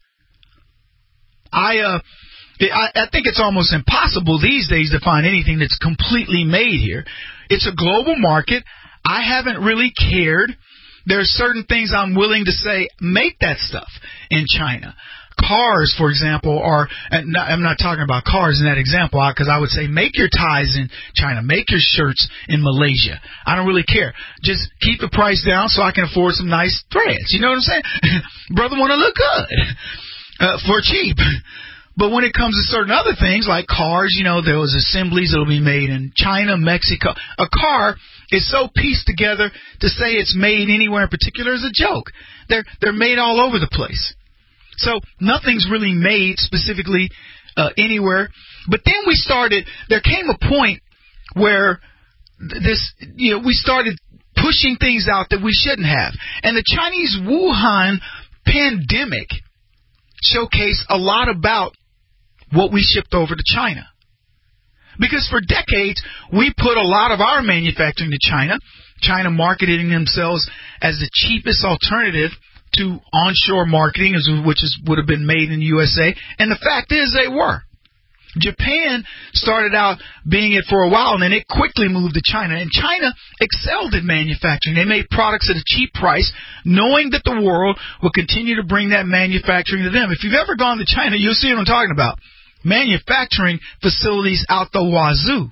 I uh, I, I think it's almost impossible these days to find anything that's completely made here. It's a global market. I haven't really cared. There's certain things I'm willing to say, make that stuff in China. Cars, for example, are, and I'm not talking about cars in that example, because I would say make your ties in China, make your shirts in Malaysia. I don't really care. Just keep the price down so I can afford some nice threads. You know what I'm saying? Brother want to look good. Uh, for cheap. But when it comes to certain other things like cars, you know, there was assemblies that will be made in China, Mexico. A car is so pieced together to say it's made anywhere in particular is a joke. They're they're made all over the place. So nothing's really made specifically uh, anywhere. But then we started, there came a point where this, you know, we started pushing things out that we shouldn't have. And the Chinese Wuhan pandemic showcase a lot about what we shipped over to China. Because for decades, we put a lot of our manufacturing to China, China marketing themselves as the cheapest alternative to onshore marketing, which is, would have been made in the U S A. And the fact is they were. Japan started out being it for a while, and then it quickly moved to China. And China excelled in manufacturing. They made products at a cheap price, knowing that the world will continue to bring that manufacturing to them. If you've ever gone to China, you'll see what I'm talking about. Manufacturing facilities out the wazoo.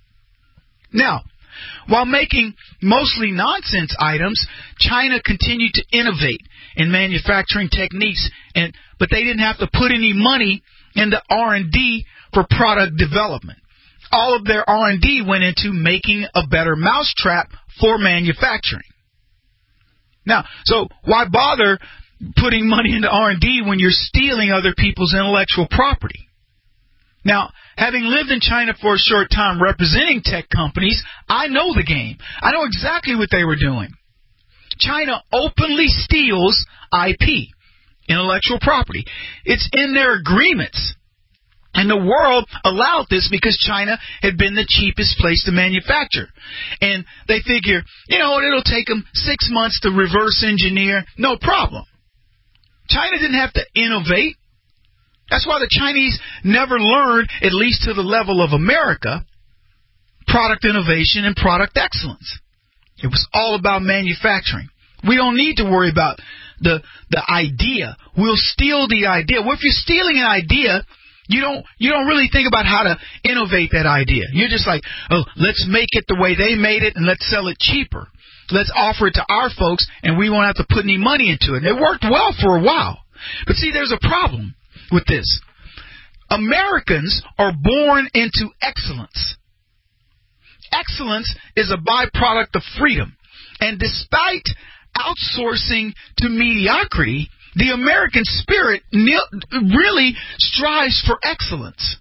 Now, while making mostly nonsense items, China continued to innovate in manufacturing techniques, and but they didn't have to put any money into R and D for product development. All of their R and D went into making a better mousetrap for manufacturing. Now, so why bother putting money into R and D when you're stealing other people's intellectual property? Now, having lived in China for a short time representing tech companies, I know the game. I know exactly what they were doing. China openly steals I P, intellectual property. It's in their agreements. And the world allowed this because China had been the cheapest place to manufacture. And they figure, you know, it'll take them six months to reverse engineer. No problem. China didn't have to innovate. That's why the Chinese never learned, at least to the level of America, product innovation and product excellence. It was all about manufacturing. We don't need to worry about the the idea. We'll steal the idea. Well, if you're stealing an idea, you don't you don't really think about how to innovate that idea. You're just like, oh, let's make it the way they made it and let's sell it cheaper. Let's offer it to our folks and we won't have to put any money into it. And it worked well for a while. But see, there's a problem with this. Americans are born into excellence. Excellence is a byproduct of freedom. And despite outsourcing to mediocrity, the American spirit really strives for excellence.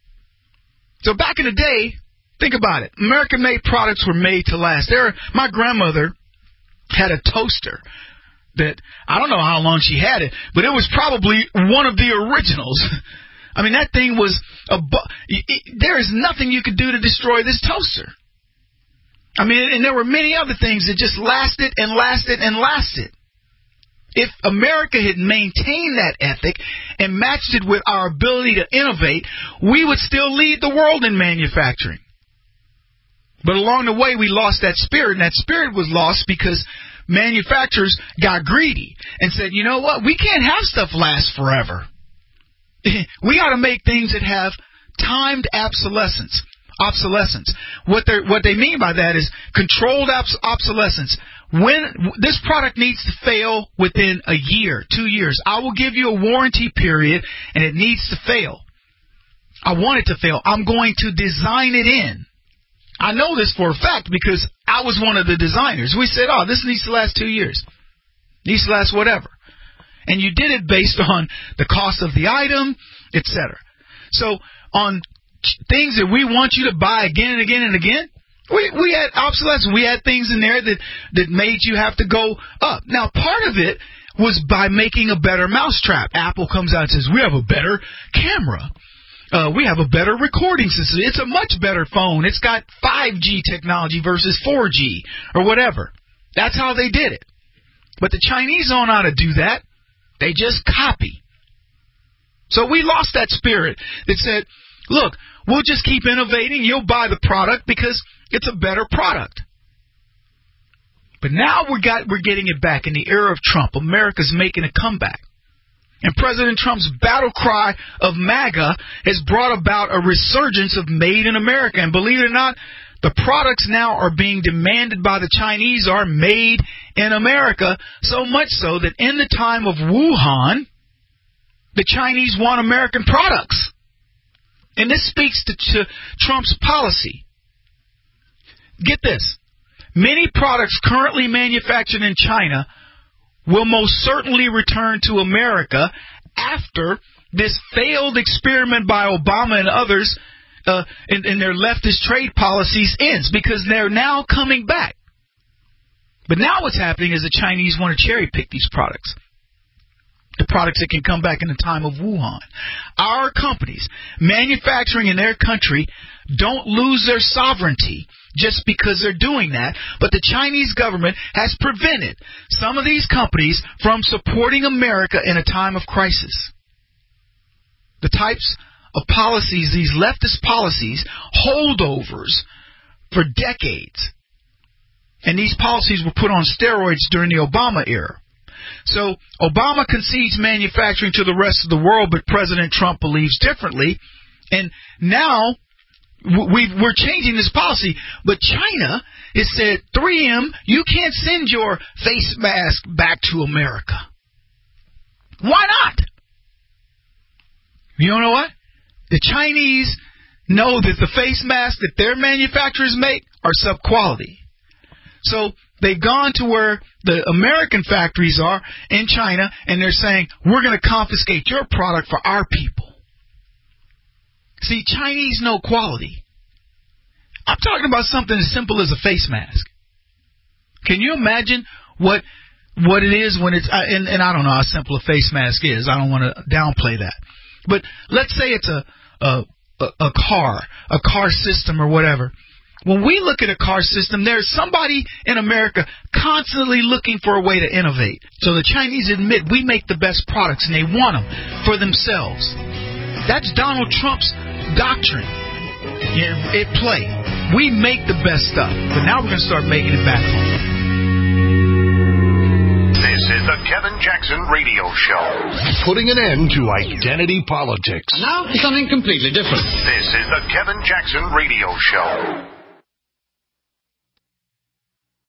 So back in the day, think about it. American-made products were made to last. There, my grandmother had a toaster that, I don't know how long she had it, but it was probably one of the originals. I mean, that thing was, a bu- it, there is nothing you could do to destroy this toaster. I mean, and there were many other things that just lasted and lasted and lasted. If America had maintained that ethic and matched it with our ability to innovate, we would still lead the world in manufacturing. But along the way, we lost that spirit, and that spirit was lost because manufacturers got greedy and said, you know what, we can't have stuff last forever. We got to make things that have timed obsolescence. Obsolescence. What they what they mean by that is controlled obs- obsolescence. When this product needs to fail within a year, two years, I will give you a warranty period, and it needs to fail. I want it to fail. I'm going to design it in. I know this for a fact because I was one of the designers. We said, oh, this needs to last two years. Needs to last whatever. And you did it based on the cost of the item, et cetera. So on things that we want you to buy again and again and again, we we had obsolescence. We had things in there that, that made you have to go up. Now, part of it was by making a better mousetrap. Apple comes out and says, we have a better camera. Uh, we have a better recording system. It's a much better phone. It's got five G technology versus four G or whatever. That's how they did it. But the Chinese don't know how to do that. They just copy. So we lost that spirit that said, look, we'll just keep innovating. You'll buy the product because it's a better product. But now we got, we're getting it back in the era of Trump. America's making a comeback. And President Trump's battle cry of MAGA has brought about a resurgence of Made in America. And believe it or not, the products now are being demanded by the Chinese are made in America, so much so that in the time of Wuhan, the Chinese want American products. And this speaks to, to Trump's policy. Get this. Many products currently manufactured in China will most certainly return to America after this failed experiment by Obama and others uh, in, in their leftist trade policies ends, because they're now coming back. But now what's happening is the Chinese want to cherry pick these products. The products that can come back in the time of Wuhan. Our companies manufacturing in their country don't lose their sovereignty just because they're doing that, but the Chinese government has prevented some of these companies from supporting America in a time of crisis. The types of policies, these leftist policies, holdovers for decades. And these policies were put on steroids during the Obama era. So Obama concedes manufacturing to the rest of the world, but President Trump believes differently. And now we've, we're changing this policy. But China has said, three M, you can't send your face mask back to America. Why not? You know what? The Chinese know that the face masks that their manufacturers make are sub-quality. So they've gone to where the American factories are in China, and they're saying, we're going to confiscate your product for our people. See, Chinese know quality. I'm talking about something as simple as a face mask. Can you imagine what what it is when it's, and, and I don't know how simple a face mask is. I don't want to downplay that. But let's say it's a, a, a car, a car system or whatever. When we look at a car system, there's somebody in America constantly looking for a way to innovate. So the Chinese admit we make the best products, and they want them for themselves. That's Donald Trump's doctrine at play. We make the best stuff, but now we're going to start making it back home. This is the Kevin Jackson Radio Show. Putting an end to identity politics. And now for something completely different. This is the Kevin Jackson Radio Show.